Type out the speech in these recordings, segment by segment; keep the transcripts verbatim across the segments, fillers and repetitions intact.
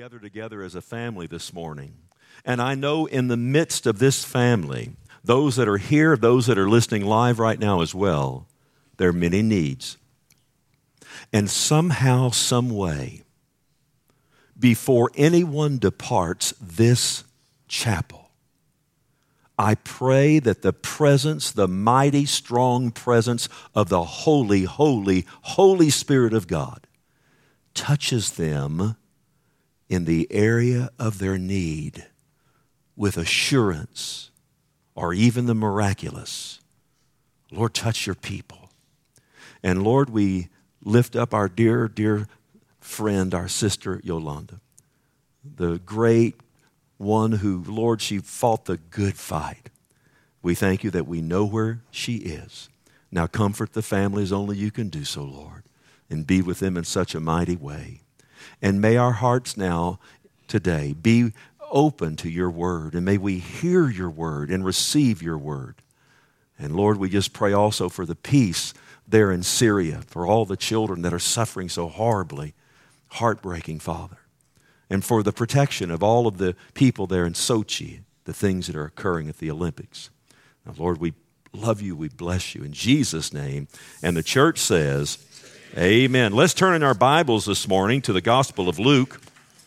gather together as a family this morning. And I know in the midst of this family, those that are here, those that are listening live right now as well, there are many needs. And somehow, some way, before anyone departs this chapel, I pray that the presence, the mighty, strong presence of the Holy, Holy, Holy Spirit of God touches them in the area of their need with assurance or even the miraculous. Lord, touch your people. And Lord, we lift up our dear, dear friend, our sister Yolanda, the great one who, Lord, she fought the good fight. We thank you that we know where she is. Now comfort the family as only you can do so, Lord, and be with them in such a mighty way. And may our hearts now, today, be open to your word, and may we hear your word and receive your word. And Lord, we just pray also for the peace there in Syria, for all the children that are suffering so horribly, heartbreaking, Father. And for the protection of all of the people there in Sochi, the things that are occurring at the Olympics. Now, Lord, we love you, we bless you in Jesus' name. And the church says, amen. Let's turn in our Bibles this morning to the Gospel of Luke.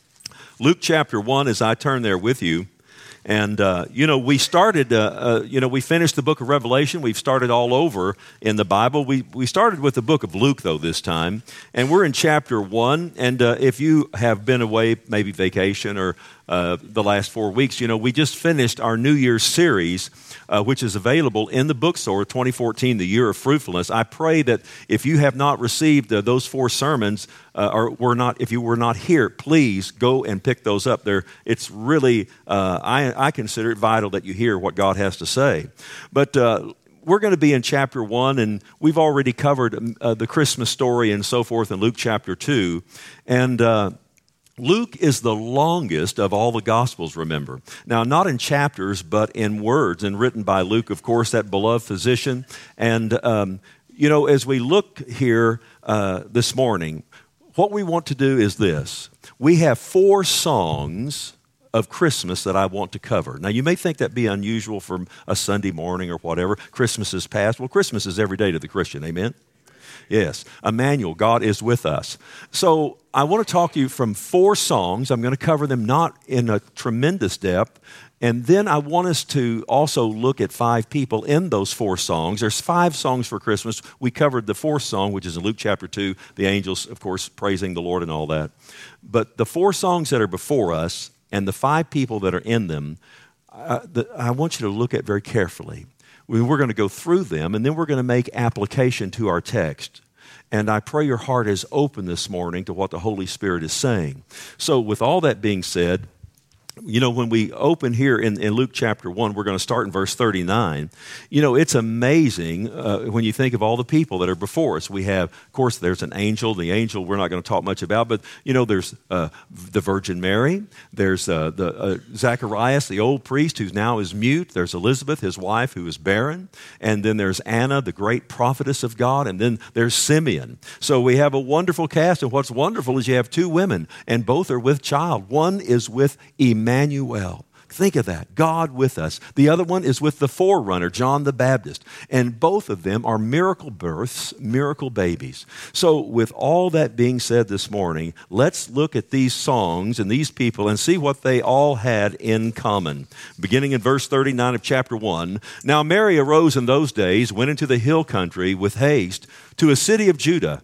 Luke chapter one, as I turn there with you. And, uh, you know, we started, uh, uh, you know, we finished the book of Revelation. We've started all over in the Bible. We we started with the book of Luke, though, this time. And we're in chapter one. And uh, if you have been away, maybe vacation or uh, the last four weeks, you know, we just finished our New Year's series, uh, which is available in the bookstore, twenty fourteen, The Year of Fruitfulness. I pray that if you have not received uh, those four sermons, uh, or were not, if you were not here, please go and pick those up. There, it's really, uh, I, I consider it vital that you hear what God has to say. But uh, we're going to be in chapter one, and we've already covered uh, the Christmas story and so forth in Luke chapter two. And uh, Luke is the longest of all the Gospels, remember. Now, not in chapters, but in words, and written by Luke, of course, that beloved physician. And, um, you know, as we look here uh, this morning, what we want to do is this. We have four songs of Christmas that I want to cover. Now, you may think that be unusual for a Sunday morning or whatever. Christmas is past. Well, Christmas is every day to the Christian, amen? Yes, Emmanuel, God is with us. So I want to talk to you from four songs. I'm going to cover them not in a tremendous depth. And then I want us to also look at five people in those four songs. There's five songs for Christmas. We covered the fourth song, which is in Luke chapter two, the angels, of course, praising the Lord and all that. But the four songs that are before us and the five people that are in them, uh, the, I want you to look at very carefully. We're going to go through them, and then we're going to make application to our text. And I pray your heart is open this morning to what the Holy Spirit is saying. So with all that being said, you know, when we open here in, in Luke chapter one, we're going to start in verse thirty-nine. You know, it's amazing uh, when you think of all the people that are before us. We have, of course, there's an angel. The angel we're not going to talk much about, but, you know, there's uh, the Virgin Mary. There's uh, the uh, Zacharias, the old priest, who now is mute. There's Elizabeth, his wife, who is barren. And then there's Anna, the great prophetess of God. And then there's Simeon. So we have a wonderful cast. And what's wonderful is you have two women, and both are with child. One is with Emmanuel. Emmanuel. Think of that, God with us. The other one is with the forerunner, John the Baptist. And both of them are miracle births, miracle babies. So with all that being said this morning, let's look at these songs and these people and see what they all had in common. Beginning in verse thirty-nine of chapter one, Now Mary arose in those days, went into the hill country with haste to a city of Judah,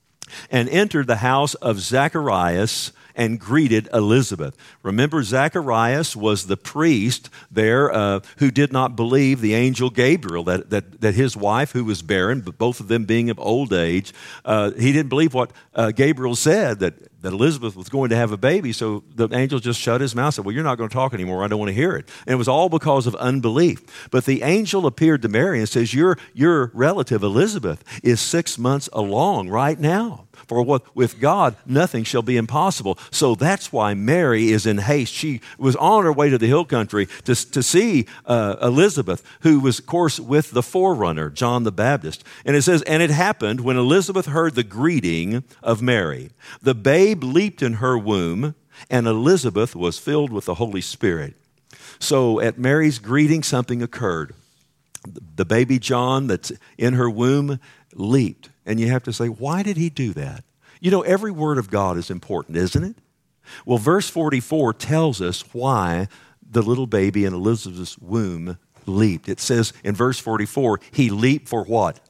and entered the house of Zacharias and greeted Elizabeth. Remember, Zacharias was the priest there uh, who did not believe the angel Gabriel, that, that, that his wife, who was barren, but both of them being of old age, uh, he didn't believe what uh, Gabriel said, that, that Elizabeth was going to have a baby. So the angel just shut his mouth and said, well, you're not going to talk anymore. I don't want to hear it. And it was all because of unbelief. But the angel appeared to Mary and says, your, your relative Elizabeth is six months along right now. For what, with God, nothing shall be impossible. So that's why Mary is in haste. She was on her way to the hill country to, to see uh, Elizabeth, who was, of course, with the forerunner, John the Baptist. And it says, and it happened when Elizabeth heard the greeting of Mary. The babe leaped in her womb, and Elizabeth was filled with the Holy Spirit. So at Mary's greeting, something occurred. The baby John that's in her womb leaped. And you have to say, why did he do that? You know, every word of God is important, isn't it? Well, verse forty-four tells us why the little baby in Elizabeth's womb leaped. It says in verse forty-four, he leaped for what?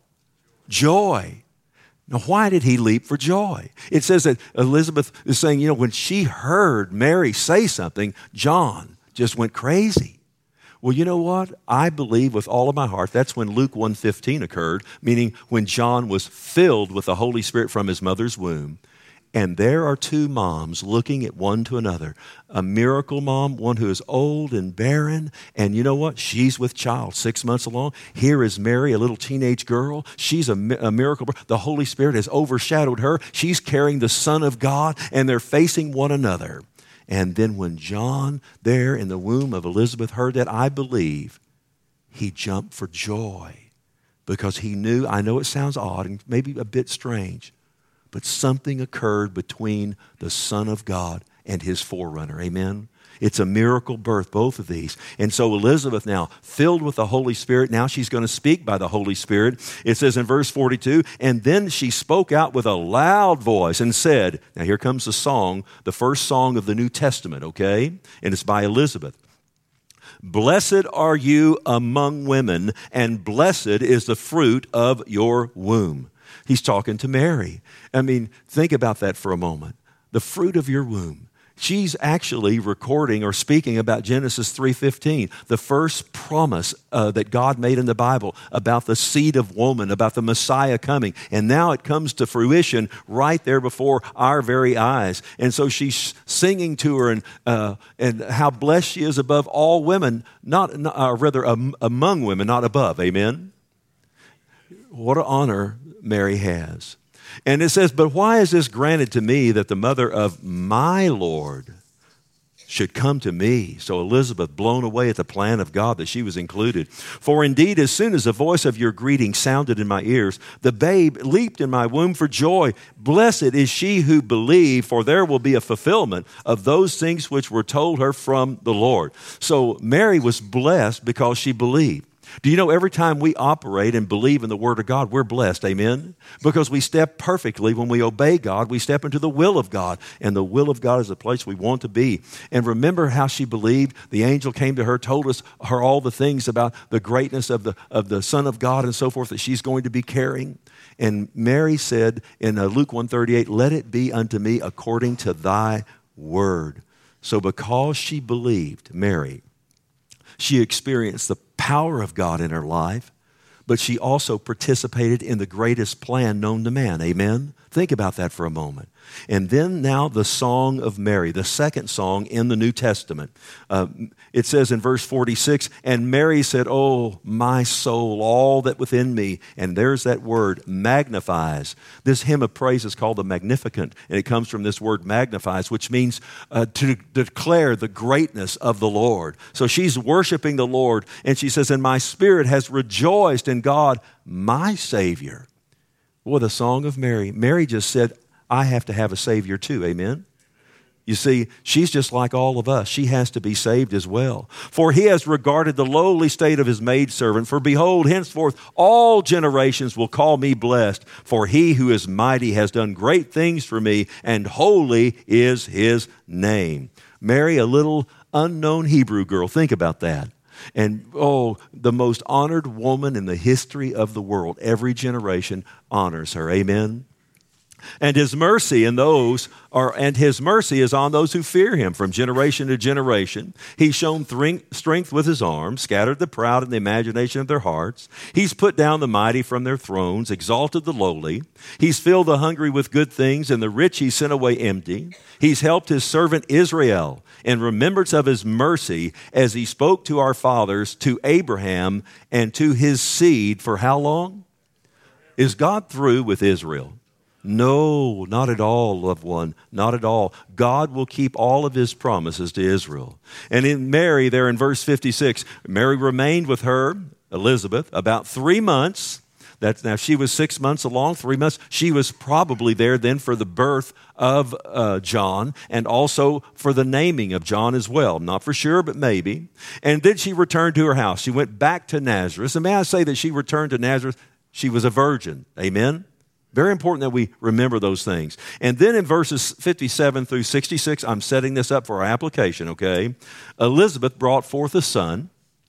Joy. Now, why did he leap for joy? It says that Elizabeth is saying, you know, when she heard Mary say something, John just went crazy. Well, you know what? I believe with all of my heart that's when Luke one fifteen occurred, meaning when John was filled with the Holy Spirit from his mother's womb. And there are two moms looking at one to another. A miracle mom, one who is old and barren. And you know what? She's with child, six months along. Here is Mary, a little teenage girl. She's a, a miracle. The Holy Spirit has overshadowed her. She's carrying the Son of God, and they're facing one another. And then when John, there in the womb of Elizabeth, heard that, I believe he jumped for joy because he knew, I know it sounds odd and maybe a bit strange, but something occurred between the Son of God and his forerunner. Amen? It's a miracle birth, both of these. And so Elizabeth now, filled with the Holy Spirit, now she's going to speak by the Holy Spirit. It says in verse forty-two, and then she spoke out with a loud voice and said, now here comes the song, the first song of the New Testament, okay? And it's by Elizabeth. Blessed are you among women, and blessed is the fruit of your womb. He's talking to Mary. I mean, think about that for a moment. The fruit of your womb. She's actually recording or speaking about Genesis three fifteen, the first promise uh, that God made in the Bible about the seed of woman, about the Messiah coming. And now it comes to fruition right there before our very eyes. And so she's singing to her and uh, and how blessed she is above all women, not uh, rather um, among women, not above. Amen? What an honor Mary has. And it says, but why is this granted to me that the mother of my Lord should come to me? So Elizabeth, blown away at the plan of God that she was included. For indeed, as soon as the voice of your greeting sounded in my ears, the babe leaped in my womb for joy. Blessed is she who believed, for there will be a fulfillment of those things which were told her from the Lord. So Mary was blessed because she believed. Do you know every time we operate and believe in the Word of God, we're blessed, amen? Because we step perfectly when we obey God, we step into the will of God, and the will of God is the place we want to be. And remember how she believed. The angel came to her, told us her all the things about the greatness of the, of the Son of God and so forth that she's going to be carrying. And Mary said in uh, Luke one thirty-eight, let it be unto me according to thy word. So because she believed, Mary, she experienced the power of God in her life, but she also participated in the greatest plan known to man. Amen? Think about that for a moment. And then now the Song of Mary, the second song in the New Testament. Uh, it says in verse forty-six, and Mary said, oh, my soul, all that within me. And there's that word, magnifies. This hymn of praise is called the Magnificat, and it comes from this word magnifies, which means uh, to declare the greatness of the Lord. So she's worshiping the Lord, and she says, and my spirit has rejoiced in God, my Savior. Boy, the Song of Mary. Mary just said, I have to have a Savior too, amen? You see, she's just like all of us. She has to be saved as well. For he has regarded the lowly state of his maidservant. For behold, henceforth all generations will call me blessed. For he who is mighty has done great things for me, and holy is his name. Mary, a little unknown Hebrew girl. Think about that. And, oh, the most honored woman in the history of the world. Every generation honors her. Amen? And his mercy in those are, and his mercy is on those who fear him from generation to generation. He's shown strength with his arm, scattered the proud in the imagination of their hearts. He's put down the mighty from their thrones, exalted the lowly. He's filled the hungry with good things, and the rich he sent away empty. He's helped his servant Israel in remembrance of his mercy as he spoke to our fathers, to Abraham, and to his seed for how long? Is God through with Israel? No, not at all, loved one, not at all. God will keep all of his promises to Israel. And in Mary, there in verse fifty-six, Mary remained with her, Elizabeth, about three months. That's, now, she was six months along, three months. She was probably there then for the birth of uh, John and also for the naming of John as well. Not for sure, but maybe. And then she returned to her house. She went back to Nazareth. And may I say that she returned to Nazareth, she was a virgin. Amen? Very important that we remember those things. And then in verses fifty-seven through sixty-six, I'm setting this up for our application, okay? Elizabeth brought forth a son.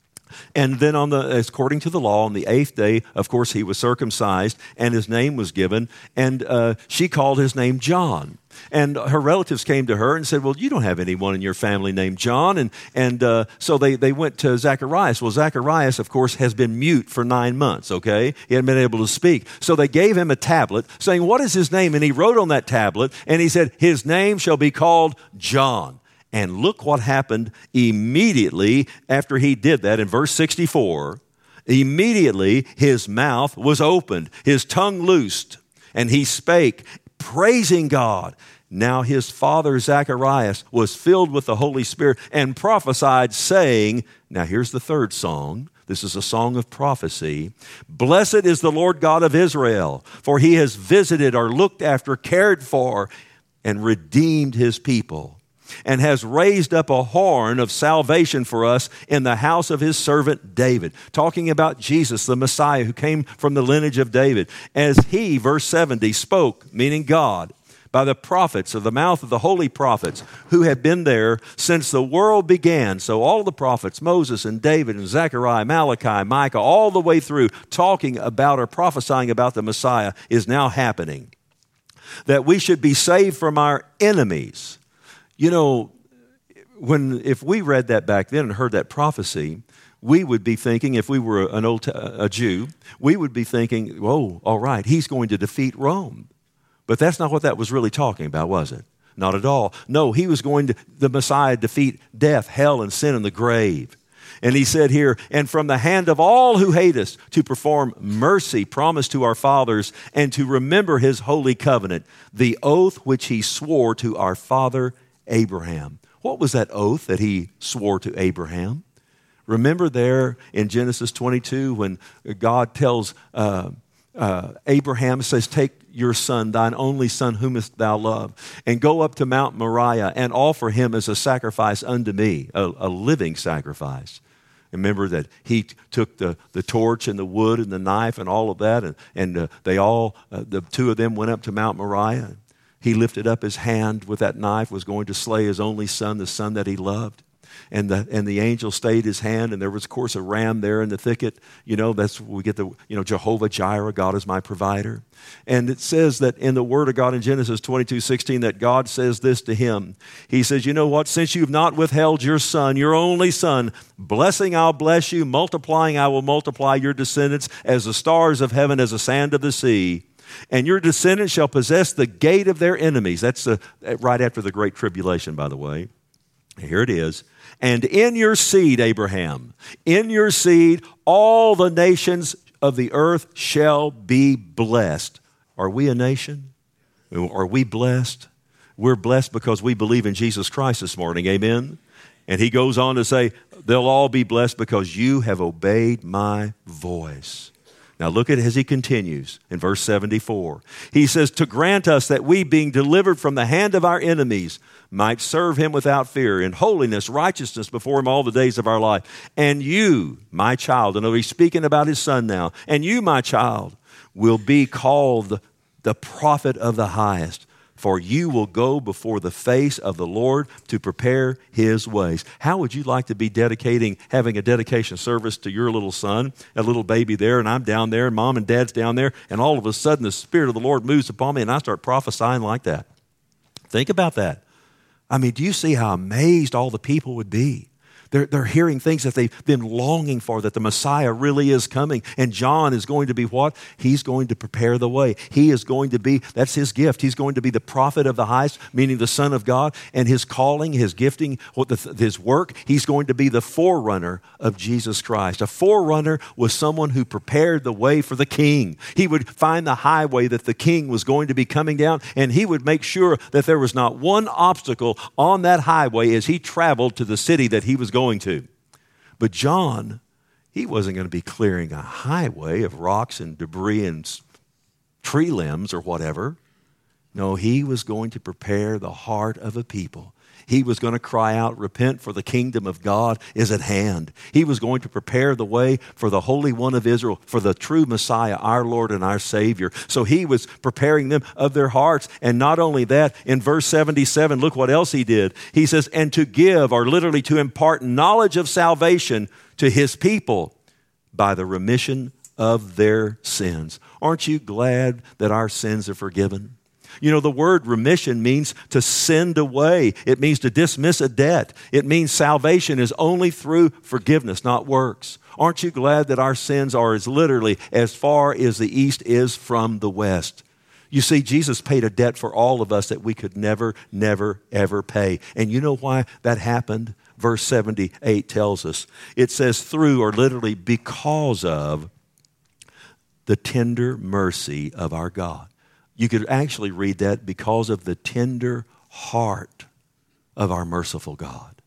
And then on the, according to the law, on the eighth day, of course, he was circumcised and his name was given. And uh, she called his name John. And her relatives came to her and said, well, you don't have anyone in your family named John. And, and uh, so they, they went to Zacharias. Well, Zacharias, of course, has been mute for nine months, okay? He hadn't been able to speak. So they gave him a tablet saying, what is his name? And he wrote on that tablet and he said, his name shall be called John. And look what happened immediately after he did that in verse sixty-four. Immediately his mouth was opened, his tongue loosed, and he spake, praising God. Now his father Zacharias was filled with the Holy Spirit and prophesied, saying, now here's the third song. This is a song of prophecy. Blessed is the Lord God of Israel, for he has visited or looked after, cared for, and redeemed his people, and has raised up a horn of salvation for us in the house of his servant David. Talking about Jesus, the Messiah, who came from the lineage of David. As he, verse seventy, spoke, meaning God, by the prophets, of the mouth of the holy prophets, who had been there since the world began. So all the prophets, Moses and David and Zechariah, Malachi, Micah, all the way through, talking about or prophesying about the Messiah, is now happening. That we should be saved from our enemies. You know, when if we read that back then and heard that prophecy, we would be thinking, if we were an old a Jew, we would be thinking, "Whoa, all right, he's going to defeat Rome." But that's not what that was really talking about, was it? Not at all. No, he was going to, the Messiah, defeat death, hell, and sin and the grave. And he said here, and from the hand of all who hate us, to perform mercy promised to our fathers, and to remember his holy covenant, the oath which he swore to our father Abraham. What was that oath that he swore to Abraham? Remember there in Genesis twenty-two when God tells uh, uh, Abraham, says, take your son, thine only son, whomest thou love, and go up to Mount Moriah and offer him as a sacrifice unto me, a, a living sacrifice. Remember that he t- took the, the torch and the wood and the knife and all of that, and, and uh, they all, uh, the two of them went up to Mount Moriah. He lifted up his hand with that knife, was going to slay his only son, the son that he loved. And the and the angel stayed his hand, and there was, of course, a ram there in the thicket. You know, that's where we get the, you know, Jehovah Jireh, God is my provider. And it says that in the Word of God in Genesis twenty-two sixteen that God says this to him. He says, you know what, since you've not withheld your son, your only son, blessing I'll bless you, multiplying I will multiply your descendants as the stars of heaven, as the sand of the sea. And your descendants shall possess the gate of their enemies. That's the, right after the Great Tribulation, by the way. Here it is. And in your seed, Abraham, in your seed, all the nations of the earth shall be blessed. Are we a nation? Are we blessed? We're blessed because we believe in Jesus Christ this morning. Amen? And he goes on to say, they'll all be blessed because you have obeyed my voice. Now look at it as he continues in verse seventy-four. He says, to grant us that we, being delivered from the hand of our enemies, might serve him without fear, in holiness, righteousness before him all the days of our life. And you, my child, and he's speaking about his son now, and you, my child, will be called the prophet of the highest. For you will go before the face of the Lord to prepare his ways. How would you like to be dedicating, having a dedication service to your little son, a little baby there, and I'm down there, and mom and dad's down there, and all of a sudden the Spirit of the Lord moves upon me, and I start prophesying like that? Think about that. I mean, do you see how amazed all the people would be? They're, they're hearing things that they've been longing for, that the Messiah really is coming. And John is going to be what? He's going to prepare the way. He is going to be, that's his gift. He's going to be the prophet of the highest, meaning the Son of God. And his calling, his gifting, what the, his work, he's going to be the forerunner of Jesus Christ. A forerunner was someone who prepared the way for the king. He would find the highway that the king was going to be coming down, and he would make sure that there was not one obstacle on that highway as he traveled to the city that he was going Going to. But John He wasn't going to be clearing a highway of rocks and debris and tree limbs or whatever. No, he was going to prepare the heart of a people. He was going to cry out, repent, for the kingdom of God is at hand. He was going to prepare the way for the Holy One of Israel, for the true Messiah, our Lord and our Savior. So he was preparing them of their hearts. And not only that, in verse seventy-seven, look what else he did. He says, and to give, or literally to impart knowledge of salvation to his people by the remission of their sins. Aren't you glad that our sins are forgiven? You know, the word remission means to send away. It means to dismiss a debt. It means salvation is only through forgiveness, not works. Aren't you glad that our sins are as literally as far as the east is from the west? You see, Jesus paid a debt for all of us that we could never, never, ever pay. And you know why that happened? Verse seventy-eight tells us. It says through, or literally because of, the tender mercy of our God. You could actually read that because of the tender heart of our merciful God.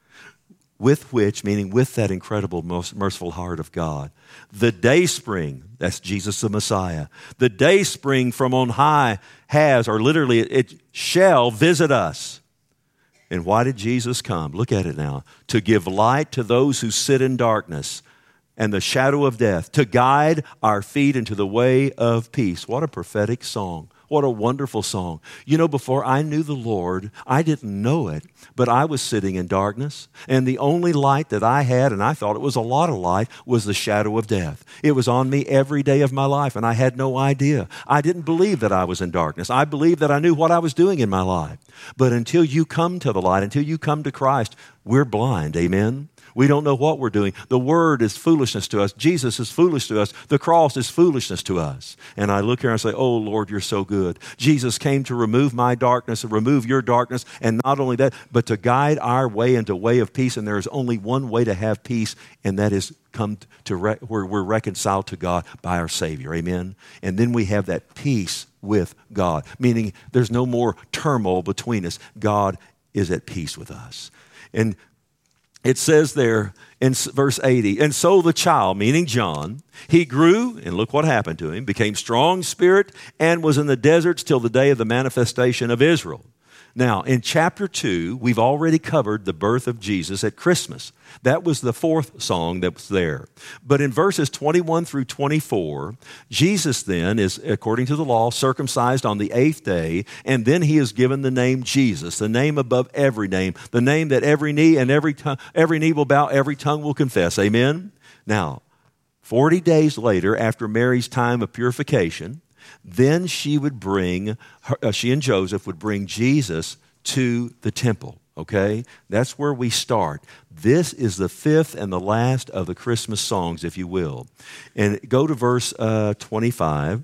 With which, meaning with that incredible, most merciful heart of God, the day spring, that's Jesus the Messiah, the day spring from on high has, or literally it shall visit us. And why did Jesus come? Look at it now. To give light to those who sit in darkness and the shadow of death, to guide our feet into the way of peace. What a prophetic song. What a wonderful song. You know, before I knew the Lord, I didn't know it, but I was sitting in darkness, and the only light that I had, and I thought it was a lot of light, was the shadow of death. It was on me every day of my life, and I had no idea. I didn't believe that I was in darkness. I believed that I knew what I was doing in my life. But until you come to the light, until you come to Christ, we're blind. Amen? We don't know what we're doing. The Word is foolishness to us. Jesus is foolish to us. The cross is foolishness to us. And I look here and I say, oh, Lord, you're so good. Jesus came to remove my darkness and remove your darkness. And not only that, but to guide our way into a way of peace. And there is only one way to have peace, and that is come to re- where we're reconciled to God by our Savior. Amen? And then we have that peace with God, meaning there's no more turmoil between us. God is at peace with us. And it says there in verse eighty, and so the child, meaning John, he grew, and look what happened to him, became strong in spirit, and was in the deserts till the day of the manifestation of Israel. Now, in chapter two, we've already covered the birth of Jesus at Christmas. That was the fourth song that was there. But in verses twenty-one through twenty-four, Jesus then is, according to the law, circumcised on the eighth day, and then he is given the name Jesus, the name above every name, the name that every knee and every tongue, every knee will bow, every tongue will confess. Amen? Now, forty days later, after Mary's time of purification, then she would bring, her, uh, she and Joseph would bring Jesus to the temple, okay? That's where we start. This is the fifth and the last of the Christmas songs, if you will. And go to verse uh, twenty-five,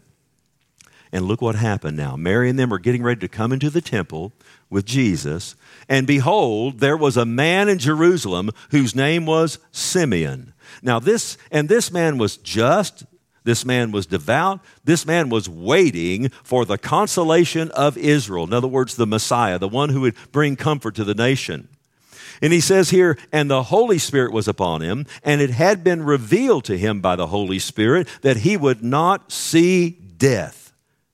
and look what happened now. Mary and them are getting ready to come into the temple with Jesus, and behold, there was a man in Jerusalem whose name was Simeon. Now this, and this man was just, this man was devout. This man was waiting for the consolation of Israel. In other words, the Messiah, the one who would bring comfort to the nation. And he says here, and the Holy Spirit was upon him, and it had been revealed to him by the Holy Spirit that he would not see death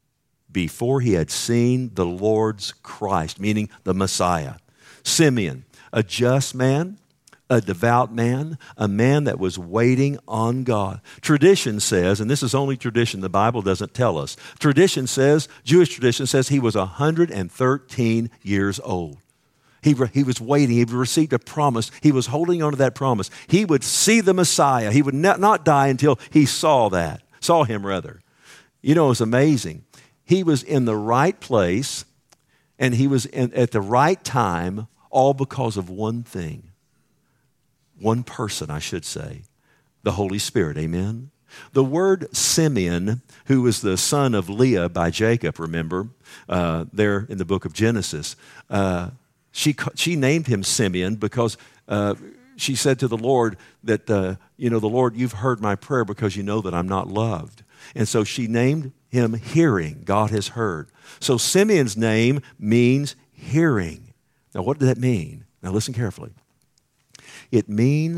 before he had seen the Lord's Christ, meaning the Messiah. Simeon, a just man, a devout man, a man that was waiting on God. Tradition says, and this is only tradition, the Bible doesn't tell us. Tradition says, Jewish tradition says he was one hundred thirteen years old. He, re, he was waiting. He received a promise. He was holding on to that promise. He would see the Messiah. He would not, not die until he saw that, saw him rather. You know, it's amazing. He was in the right place, and he was in, at the right time, all because of one thing. One person, I should say, the Holy Spirit, amen? The word Simeon, who was the son of Leah by Jacob, remember, uh, there in the book of Genesis, uh, she she named him Simeon because uh, she said to the Lord that, uh, you know, the Lord, you've heard my prayer because you know that I'm not loved. And so she named him hearing, God has heard. So Simeon's name means hearing. Now, what does that mean? Now, listen carefully. It means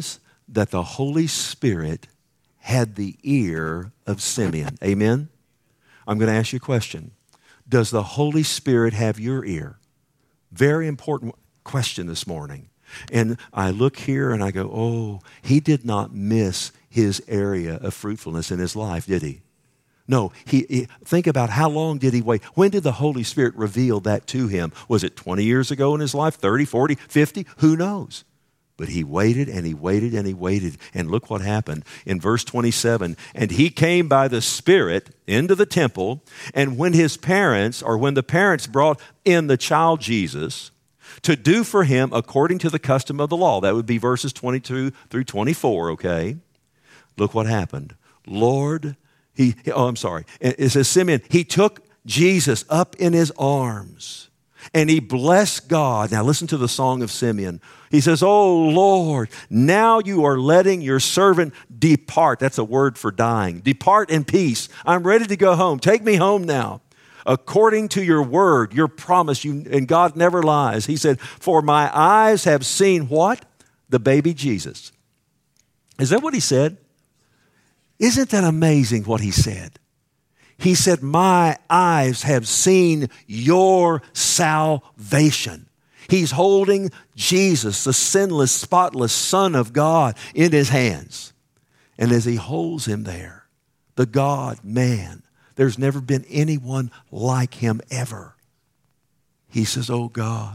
that the Holy Spirit had the ear of Simeon. Amen? I'm going to ask you a question. Does the Holy Spirit have your ear? Very important question this morning. And I look here and I go, oh, he did not miss his area of fruitfulness in his life, did he? No, he, he, think about how long did he wait? When did the Holy Spirit reveal that to him? Was it twenty years ago in his life, thirty, forty, fifty? Who knows? But he waited and he waited and he waited. And look what happened in verse twenty-seven. And he came by the Spirit into the temple. And when his parents, or when the parents brought in the child Jesus to do for him according to the custom of the law, that would be verses twenty-two through twenty-four, okay? Look what happened. Lord, he, oh, I'm sorry. It says, Simeon, he took Jesus up in his arms and he blessed God. Now listen to the song of Simeon. He says, oh Lord, now you are letting your servant depart. That's a word for dying. Depart in peace. I'm ready to go home. Take me home now. According to your word, your promise, you, and God never lies. He said, for my eyes have seen what? The baby Jesus. Is that what he said? Isn't that amazing what he said? He said, my eyes have seen your salvation. He's holding Jesus, the sinless, spotless Son of God, in his hands. And as he holds him there, the God-man, there's never been anyone like him ever. He says, oh God,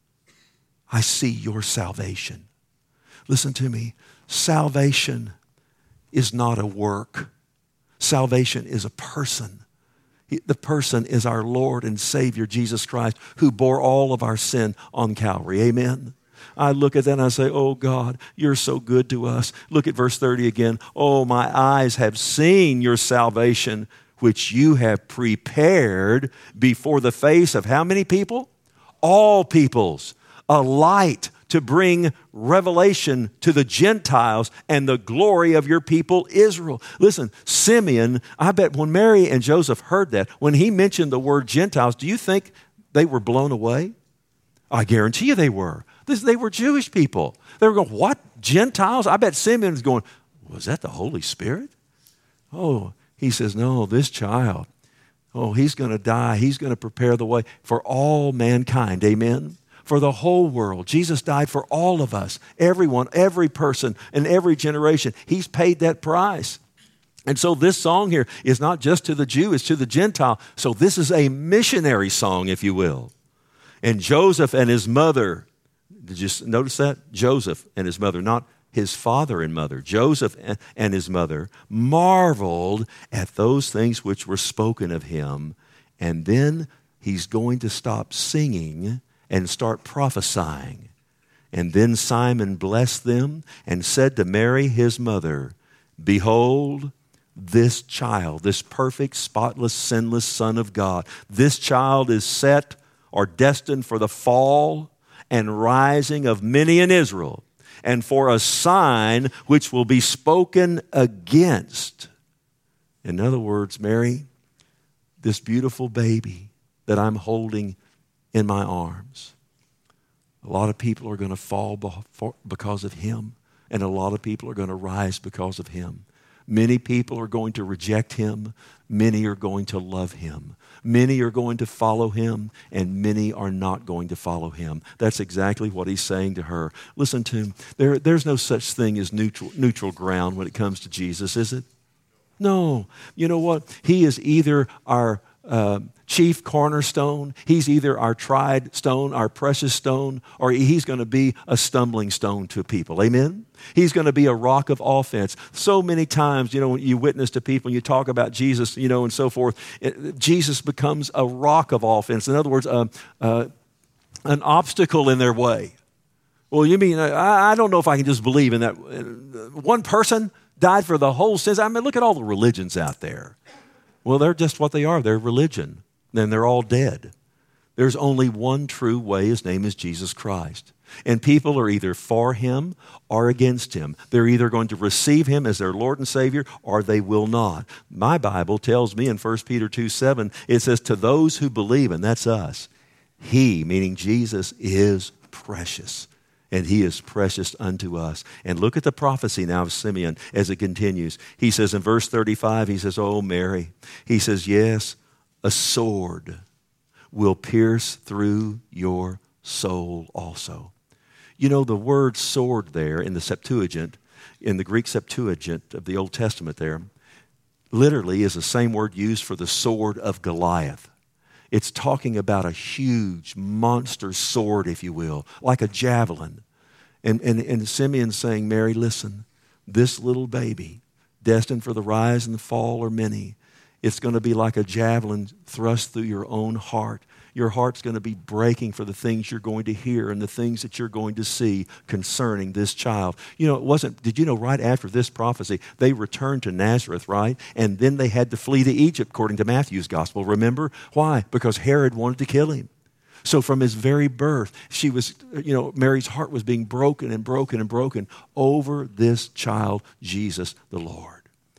I see your salvation. Listen to me. Salvation is not a work. Salvation is a person. The person is our Lord and Savior, Jesus Christ, who bore all of our sin on Calvary. Amen? I look at that and I say, oh God, you're so good to us. Look at verse thirty again. Oh, my eyes have seen your salvation, which you have prepared before the face of how many people? All peoples. A light to bring revelation to the Gentiles and the glory of your people Israel. Listen, Simeon, I bet when Mary and Joseph heard that, when he mentioned the word Gentiles, do you think they were blown away? I guarantee you they were. This, they were Jewish people. They were going, what? Gentiles? I bet Simeon's going, was that the Holy Spirit? Oh, he says, no, this child, oh, he's going to die. He's going to prepare the way for all mankind. Amen? For the whole world. Jesus died for all of us, everyone, every person, and every generation. He's paid that price. And so this song here is not just to the Jew, it's to the Gentile. So this is a missionary song, if you will. And Joseph and his mother, did you notice that? Joseph and his mother, not his father and mother. Joseph and his mother marveled at those things which were spoken of him. And then he's going to stop singing and start prophesying. And then Simon blessed them and said to Mary, his mother, behold, this child, this perfect, spotless, sinless Son of God, this child is set or destined for the fall and rising of many in Israel, and for a sign which will be spoken against. In other words, Mary, this beautiful baby that I'm holding in my arms. A lot of people are going to fall because of him, and a lot of people are going to rise because of him. Many people are going to reject him. Many are going to love him. Many are going to follow him, and many are not going to follow him. That's exactly what he's saying to her. Listen to him. There, there's no such thing as neutral, neutral ground when it comes to Jesus, is it? No. You know what? He is either our Uh, chief cornerstone. He's either our tried stone, our precious stone, or he's going to be a stumbling stone to people. Amen? He's going to be a rock of offense. So many times, you know, when you witness to people, you talk about Jesus, you know, and so forth, it, Jesus becomes a rock of offense. In other words, uh, uh, an obstacle in their way. Well, you mean, I, I don't know if I can just believe in that. One person died for the whole sins. I mean, look at all the religions out there. Well, they're just what they are. They're religion. Then they're all dead. There's only one true way. His name is Jesus Christ. And people are either for him or against him. They're either going to receive him as their Lord and Savior or they will not. My Bible tells me in First Peter two seven, it says, to those who believe, and that's us, he, meaning Jesus, is precious. and he is precious unto us. And look at the prophecy now of Simeon as it continues. He says in verse thirty-five, he says, oh, Mary, he says, yes, a sword will pierce through your soul also. You know, the word sword there in the Septuagint, in the Greek Septuagint of the Old Testament there, literally is the same word used for the sword of Goliath. It's talking about a huge monster sword, if you will, like a javelin. And, and, and Simeon's saying, Mary, listen, this little baby, destined for the rise and the fall of many, it's going to be like a javelin thrust through your own heart. Your heart's going to be breaking for the things you're going to hear and the things that you're going to see concerning this child. You know, it wasn't, did you know right after this prophecy, they returned to Nazareth, right? And then they had to flee to Egypt, according to Matthew's gospel. Remember? Why? Because Herod wanted to kill him. So from his very birth, she was, you know, Mary's heart was being broken and broken and broken over this child, Jesus the Lord.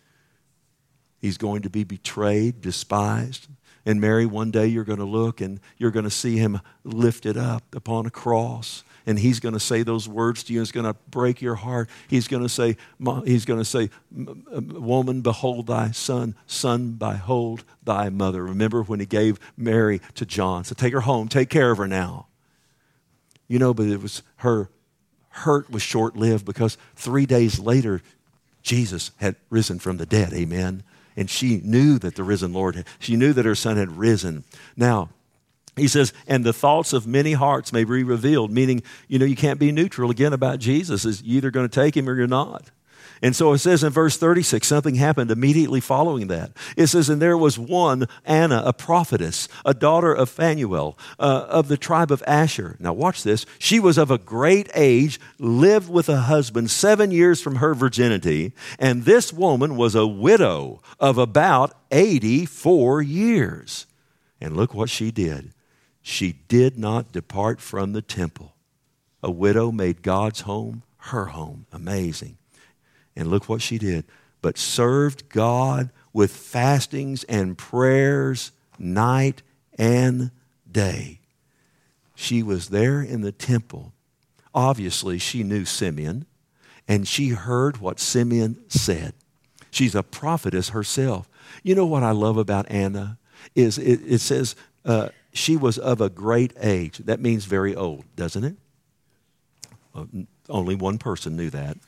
He's going to be betrayed, despised. And Mary, one day you're going to look and you're going to see him lifted up upon a cross. And he's going to say those words to you. It's going to break your heart. He's going to say, he's going to say, woman, behold thy son. Son, behold thy mother. Remember when he gave Mary to John. So take her home. Take care of her now. You know, but it was her hurt was short-lived because three days later, Jesus had risen from the dead. Amen. And she knew that the risen Lord, had, she knew that her son had risen. Now, he says, and the thoughts of many hearts may be revealed, meaning, you know, you can't be neutral again about Jesus. Is you're either going to take him or you're not. And so it says in verse thirty-six, something happened immediately following that. It says, and there was one, Anna, a prophetess, a daughter of Phanuel, uh, of the tribe of Asher. Now watch this. She was of a great age, lived with a husband seven years from her virginity, and this woman was a widow of about eighty-four years. And look what she did. She did not depart from the temple. A widow made God's home her home. Amazing. And look what she did. But served God with fastings and prayers night and day. She was there in the temple. Obviously, she knew Simeon, and she heard what Simeon said. She's a prophetess herself. You know what I love about Anna? Is it, it says uh, she was of a great age. That means very old, doesn't it? Well, only one person knew that.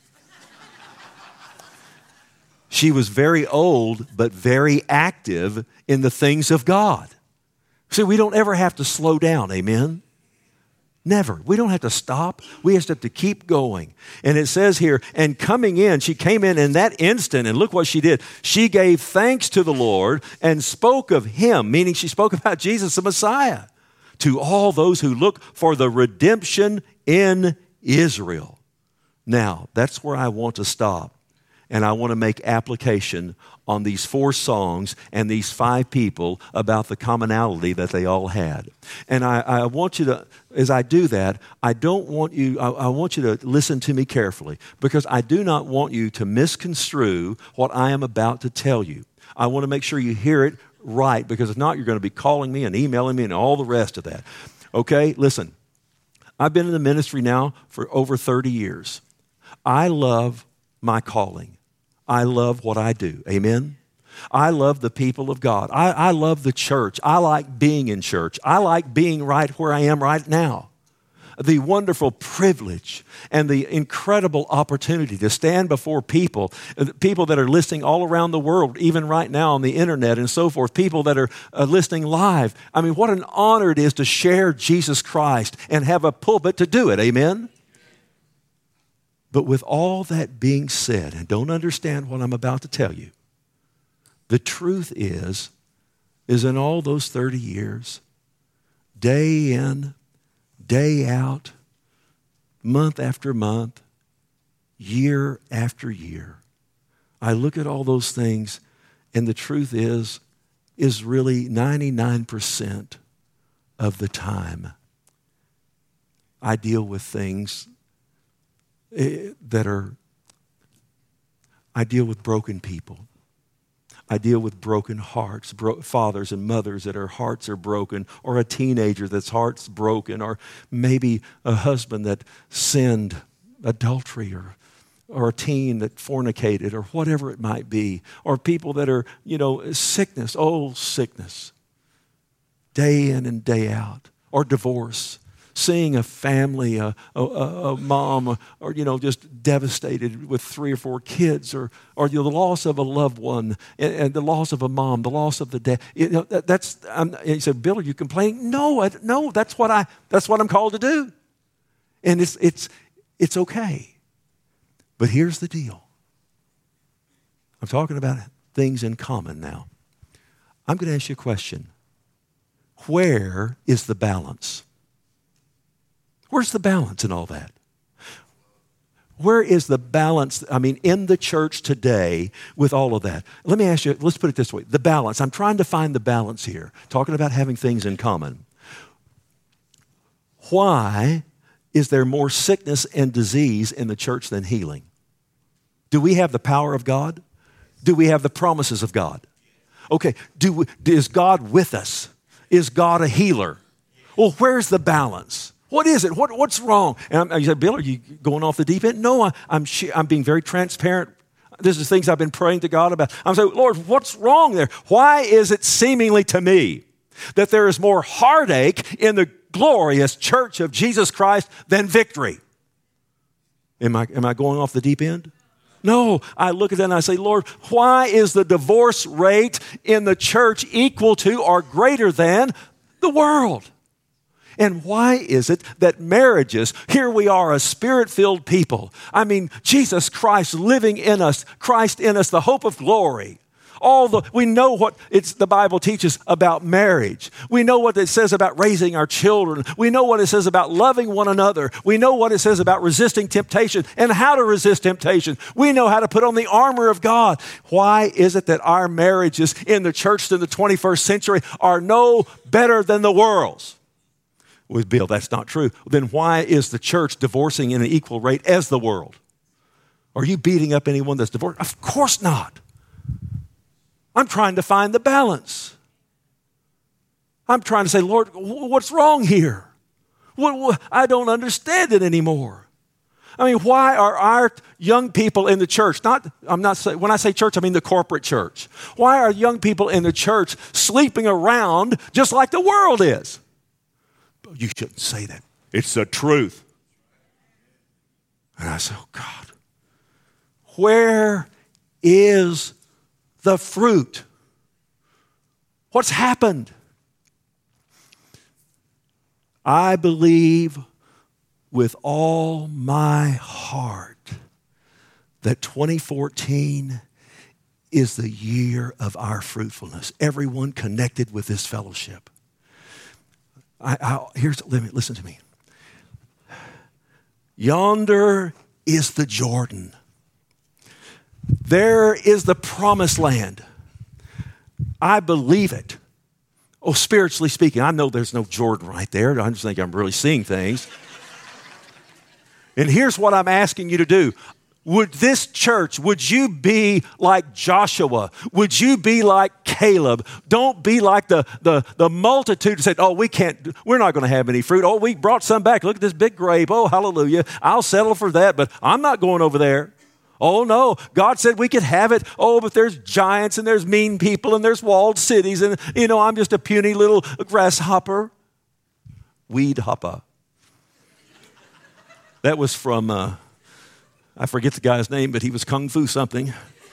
She was very old, but very active in the things of God. See, we don't ever have to slow down, amen? Never. We don't have to stop. We just have to keep going. And it says here, and coming in, she came in in that instant, and look what she did. She gave thanks to the Lord and spoke of him, meaning she spoke about Jesus, the Messiah, to all those who look for the redemption in Israel. Now, that's where I want to stop. And I want to make application on these four songs and these five people about the commonality that they all had. And I, I want you to, as I do that, I don't want you, I, I want you to listen to me carefully, because I do not want you to misconstrue what I am about to tell you. I want to make sure you hear it right, because if not, you're going to be calling me and emailing me and all the rest of that. Okay, listen. I've been in the ministry now for over thirty years. I love my calling. I love what I do. Amen? I love the people of God. I, I love the church. I like being in church. I like being right where I am right now. The wonderful privilege and the incredible opportunity to stand before people, people that are listening all around the world, even right now on the internet and so forth, people that are uh, listening live. I mean, what an honor it is to share Jesus Christ and have a pulpit to do it. Amen? But with all that being said, and don't understand what I'm about to tell you, the truth is, is in all those thirty years, day in, day out, month after month, year after year, I look at all those things, and the truth is, is really ninety-nine percent of the time, I deal with things that are, I deal with broken people. I deal with broken hearts, bro- fathers and mothers that their hearts are broken, or a teenager that's heart's broken, or maybe a husband that sinned adultery, or or a teen that fornicated, or whatever it might be, or people that are, you know, sickness, oh, sickness, day in and day out, or divorce. Seeing a family, a, a, a mom, or, you know, just devastated with three or four kids, or, or you know, the loss of a loved one, and, and the loss of a mom, the loss of the dad. You know, that, that's. I'm, and he said, "Bill, are you complaining?" No, I, no. That's what I. That's what I'm called to do, and it's it's it's okay. But here's the deal. I'm talking about things in common now. I'm going to ask you a question. Where is the balance? Where's the balance in all that? Where is the balance, I mean, in the church today with all of that? Let me ask you, let's put it this way. The balance. I'm trying to find the balance here, talking about having things in common. Why is there more sickness and disease in the church than healing? Do we have the power of God? Do we have the promises of God? Okay, do we, is God with us? Is God a healer? Well, where's the balance? What is it? What, what's wrong? And I'm, you said, Bill, are you going off the deep end? No, I, I'm, I'm being very transparent. This is things I've been praying to God about. I'm saying, Lord, what's wrong there? Why is it seemingly to me that there is more heartache in the glorious church of Jesus Christ than victory? Am I, am I going off the deep end? No, I look at that and I say, Lord, why is the divorce rate in the church equal to or greater than the world? And why is it that marriages, here we are, a spirit-filled people. I mean, Jesus Christ living in us, Christ in us, the hope of glory. All the we know what it's the Bible teaches about marriage. We know what it says about raising our children. We know what it says about loving one another. We know what it says about resisting temptation and how to resist temptation. We know how to put on the armor of God. Why is it that our marriages in the church in the twenty-first century are no better than the world's? With Bill, that's not true. Then why is the church divorcing in an equal rate as the world? Are you beating up anyone that's divorced? Of course not. I'm trying to find the balance. I'm trying to say, Lord, what's wrong here? What, what, I don't understand it anymore. I mean, why are our young people in the church, not, I'm not saying, when I say church, I mean the corporate church. Why are young people in the church sleeping around just like the world is? You shouldn't say that. It's the truth. And I said, oh God, where is the fruit? What's happened? I believe with all my heart that twenty fourteen is the year of our fruitfulness. Everyone connected with this fellowship. I, I, here's, let me, listen to me. Yonder is the Jordan. There is the promised land. I believe it. Oh, spiritually speaking, I know there's no Jordan right there. I just think I'm really seeing things. And here's what I'm asking you to do. Would this church, would you be like Joshua? Would you be like Caleb? Don't be like the, the, the multitude who said, oh, we can't, we're not going to have any fruit. Oh, we brought some back. Look at this big grape. Oh, hallelujah. I'll settle for that, but I'm not going over there. Oh, no. God said we could have it. Oh, but there's giants and there's mean people and there's walled cities and, you know, I'm just a puny little grasshopper. Weed hopper. That was from... Uh, I forget the guy's name, but he was Kung Fu something.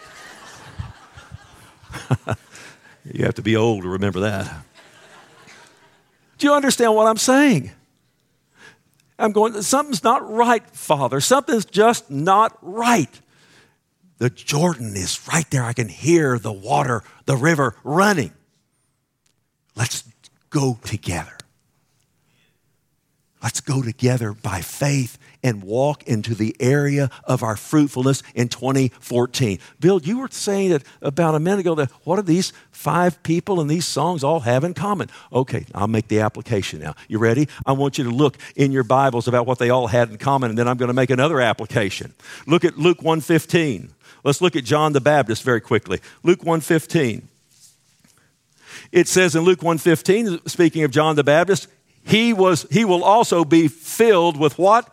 You have to be old to remember that. Do you understand what I'm saying? I'm going, something's not right, Father. Something's just not right. The Jordan is right there. I can hear the water, the river running. Let's go together. Let's go together by faith and walk into the area of our fruitfulness in twenty fourteen. Bill, you were saying that about a minute ago that what do these five people and these songs all have in common? Okay, I'll make the application now. You ready? I want you to look in your Bibles about what they all had in common, and then I'm going to make another application. Look at Luke one fifteen. Let's look at John the Baptist very quickly. Luke one fifteen. It says in Luke one fifteen, speaking of John the Baptist, he was he will also be filled with what?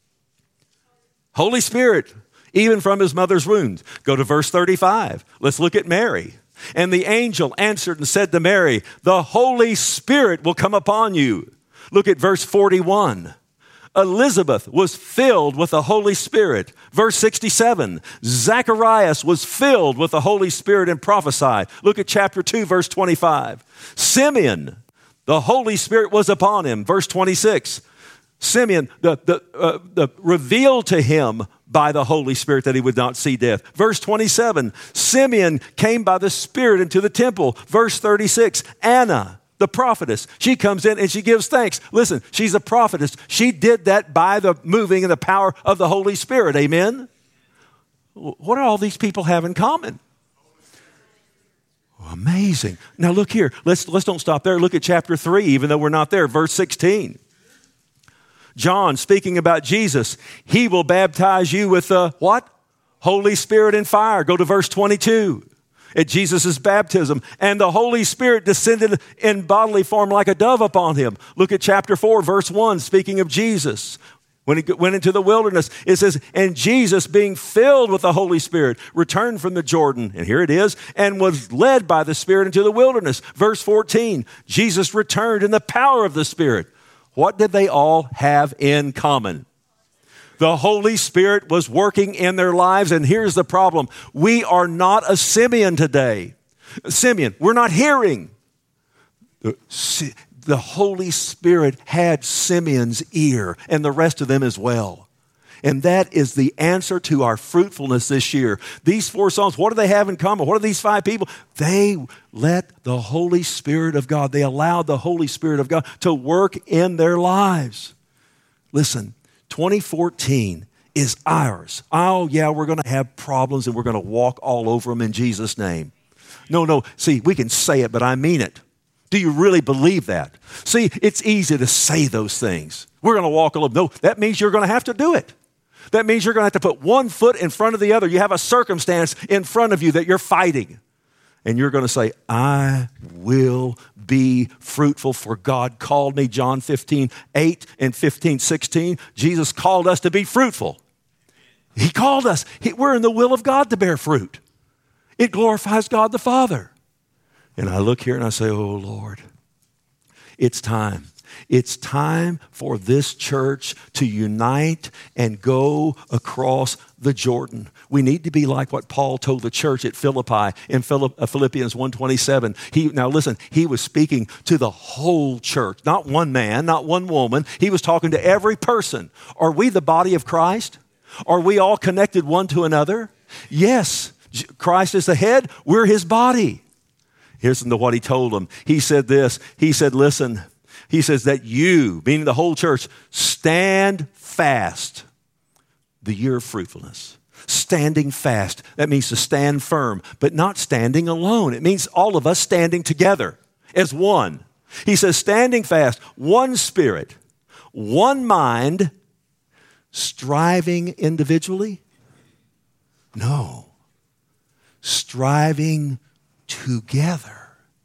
Holy Spirit, even from his mother's womb. Go to verse thirty-five. Let's look at Mary. And the angel answered and said to Mary, the Holy Spirit will come upon you. Look at verse forty-one. Elizabeth was filled with the Holy Spirit. Verse sixty-seven, Zacharias was filled with the Holy Spirit and prophesied. Look at chapter two, verse twenty-five. Simeon, the Holy Spirit was upon him. Verse twenty-six, Simeon, the, the, uh, the revealed to him by the Holy Spirit that he would not see death. Verse twenty-seven, Simeon came by the Spirit into the temple. Verse thirty-six, Anna, the prophetess, she comes in and she gives thanks. Listen, she's a prophetess. She did that by the moving and the power of the Holy Spirit. Amen? What do all these people have in common? Oh, amazing. Now look here. Let's, let's don't stop there. Look at chapter three, even though we're not there. Verse sixteen. John, speaking about Jesus, he will baptize you with the what? Holy Spirit and fire. Go to verse twenty-two. At Jesus' baptism, and the Holy Spirit descended in bodily form like a dove upon him. Look at chapter four, verse one, speaking of Jesus. When he went into the wilderness, it says, and Jesus, being filled with the Holy Spirit, returned from the Jordan, and here it is, and was led by the Spirit into the wilderness. Verse fourteen, Jesus returned in the power of the Spirit. What did they all have in common? The Holy Spirit was working in their lives, and here's the problem. We are not a Simeon today. Simeon, we're not hearing. The Holy Spirit had Simeon's ear, and the rest of them as well. And that is the answer to our fruitfulness this year. These four songs, what do they have in common? What are these five people? They let the Holy Spirit of God, they allowed the Holy Spirit of God to work in their lives. Listen, twenty fourteen is ours. Oh, yeah, we're going to have problems and we're going to walk all over them in Jesus' name. No, no, see, we can say it, but I mean it. Do you really believe that? See, it's easy to say those things. We're going to walk all over. No, that means you're going to have to do it. That means you're going to have to put one foot in front of the other. You have a circumstance in front of you that you're fighting. And you're going to say, I will be fruitful, for God called me. John fifteen, eight and fifteen, sixteen. Jesus called us to be fruitful. He called us. He, we're in the will of God to bear fruit. It glorifies God the Father. And I look here and I say, oh, Lord, it's time. It's time for this church to unite and go across the Jordan. We need to be like what Paul told the church at Philippi in Philippians one twenty-seven. He, now listen, he was speaking to the whole church, not one man, not one woman. He was talking to every person. Are we the body of Christ? Are we all connected one to another? Yes, Christ is the head. We're his body. Here's what he told them. He said this. He said, listen, he says that you, meaning the whole church, stand fast. The year of fruitfulness. Standing fast. That means to stand firm, but not standing alone. It means all of us standing together as one. He says, standing fast, one spirit, one mind, striving individually? No. Striving together.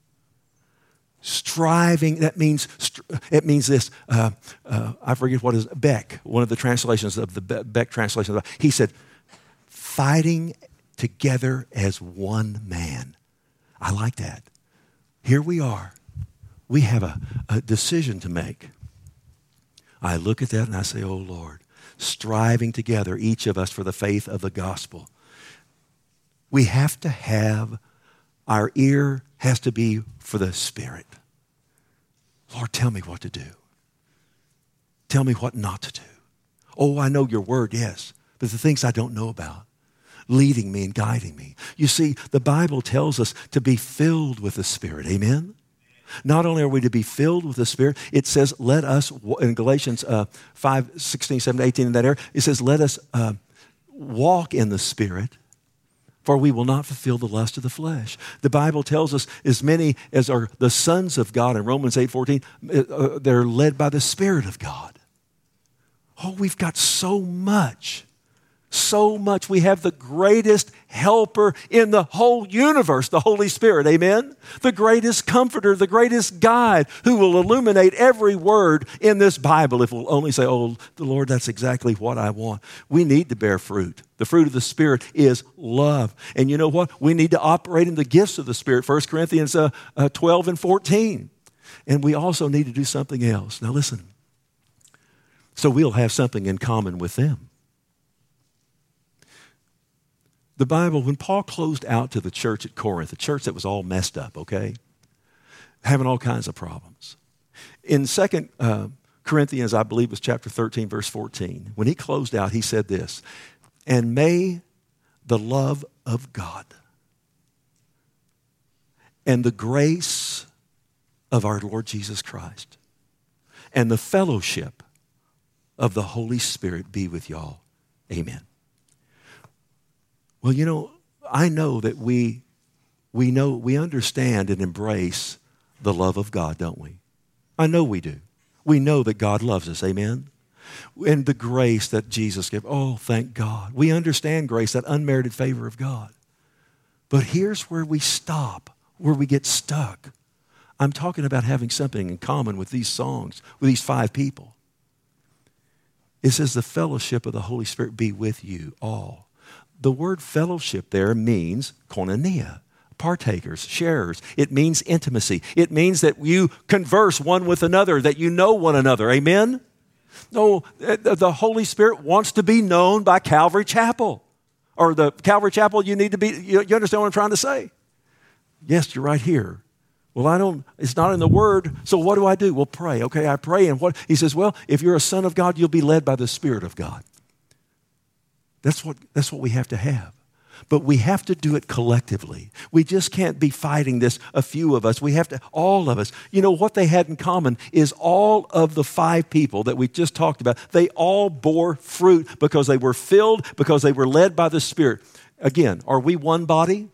Striving, that means, it means this, uh, uh, I forget what is, Beck, one of the translations of the Beck translation. He said, fighting together as one man. I like that. Here we are. We have a, a decision to make. I look at that and I say, oh Lord, striving together, each of us, for the faith of the gospel. We have to have, our ear has to be for the Spirit. Lord, tell me what to do. Tell me what not to do. Oh, I know your word, yes, but the things I don't know about, leading me and guiding me. You see, the Bible tells us to be filled with the Spirit. Amen? Not only are we to be filled with the Spirit, it says, let us, in Galatians uh, five, sixteen, seventeen, eighteen, in that area, it says, let us uh, walk in the Spirit, for we will not fulfill the lust of the flesh. The Bible tells us as many as are the sons of God in Romans eight fourteen, uh, they're led by the Spirit of God. Oh, we've got so much. So much. We have the greatest helper in the whole universe, the Holy Spirit. Amen? The greatest comforter, the greatest guide who will illuminate every word in this Bible if we'll only say, oh, the Lord, that's exactly what I want. We need to bear fruit. The fruit of the Spirit is love. And you know what? We need to operate in the gifts of the Spirit, First Corinthians uh, uh, twelve and fourteen. And we also need to do something else. Now listen. So we'll have something in common with them. The Bible, when Paul closed out to the church at Corinth, a church that was all messed up, okay, having all kinds of problems. In Second uh, Corinthians, I believe it was chapter thirteen, verse fourteen, when he closed out, he said this, and may the love of God and the grace of our Lord Jesus Christ and the fellowship of the Holy Spirit be with y'all. Amen. Well, you know, I know that we we know, we understand and embrace the love of God, don't we? I know we do. We know that God loves us, amen? And the grace that Jesus gave, oh, thank God. We understand grace, that unmerited favor of God. But here's where we stop, where we get stuck. I'm talking about having something in common with these songs, with these five people. It says the fellowship of the Holy Spirit be with you all. The word fellowship there means koinonia, partakers, sharers. It means intimacy. It means that you converse one with another, that you know one another. Amen? No, the Holy Spirit wants to be known by Calvary Chapel. Or the Calvary Chapel, you need to be, you understand what I'm trying to say? Yes, you're right here. Well, I don't, it's not in the Word, so what do I do? Well, pray. Okay, I pray, and what? He says, well, if you're a son of God, you'll be led by the Spirit of God. That's what, that's what we have to have. But we have to do it collectively. We just can't be fighting this, a few of us. We have to, all of us. You know, what they had in common is all of the five people that we just talked about, they all bore fruit because they were filled, because they were led by the Spirit. Again, are we one body?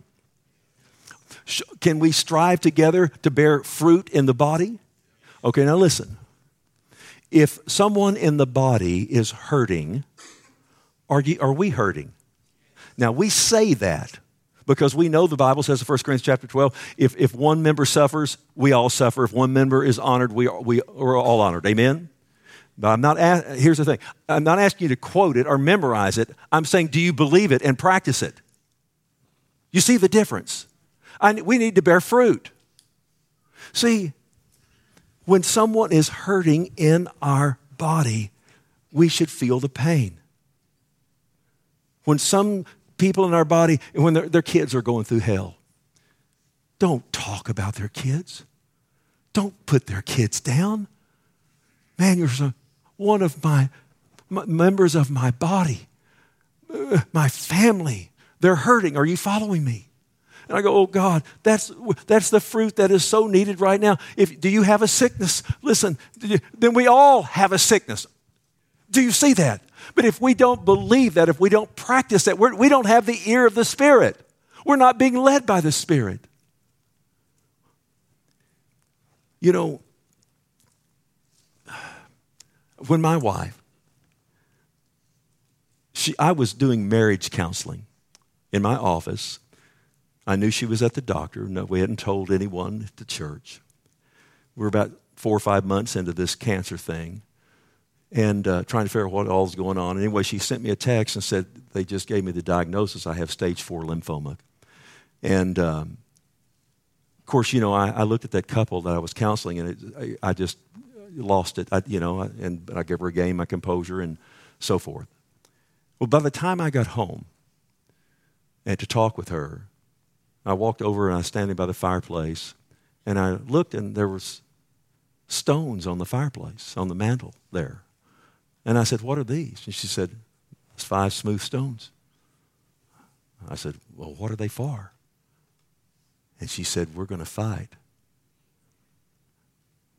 Can we strive together to bear fruit in the body? Okay, now listen. If someone in the body is hurting, are, you, are we hurting? Now, we say that because we know the Bible says in First Corinthians chapter twelve, if, if one member suffers, we all suffer. If one member is honored, we are, we are all honored. Amen? But I'm not, here's the thing. I'm not asking you to quote it or memorize it. I'm saying, do you believe it and practice it? You see the difference? I, we need to bear fruit. See, when someone is hurting in our body, we should feel the pain. When some people in our body, when their, their kids are going through hell, don't talk about their kids. Don't put their kids down. Man, you're so, one of my, my members of my body, uh, my family, they're hurting. Are you following me? And I go, oh God, that's that's the fruit that is so needed right now. If do you have a sickness? Listen, you, then we all have a sickness. Do you see that? But if we don't believe that, if we don't practice that, we're, we don't have the ear of the Spirit. We're not being led by the Spirit. You know, when my wife, she, I was doing marriage counseling in my office. I knew she was at the doctor. No, we hadn't told anyone at the church. We're about four or five months into this cancer thing and uh, trying to figure out what all's going on. Anyway, she sent me a text and said they just gave me the diagnosis. I have stage four lymphoma. And, um, of course, you know, I, I looked at that couple that I was counseling, and it, I, I just lost it, I, you know, and I gave her regained my composure and so forth. Well, by the time I got home and to talk with her, I walked over and I was standing by the fireplace, and I looked, and there was stones on the fireplace, on the mantle there. And I said, what are these? And she said, it's five smooth stones. I said, well, what are they for? And she said, we're going to fight.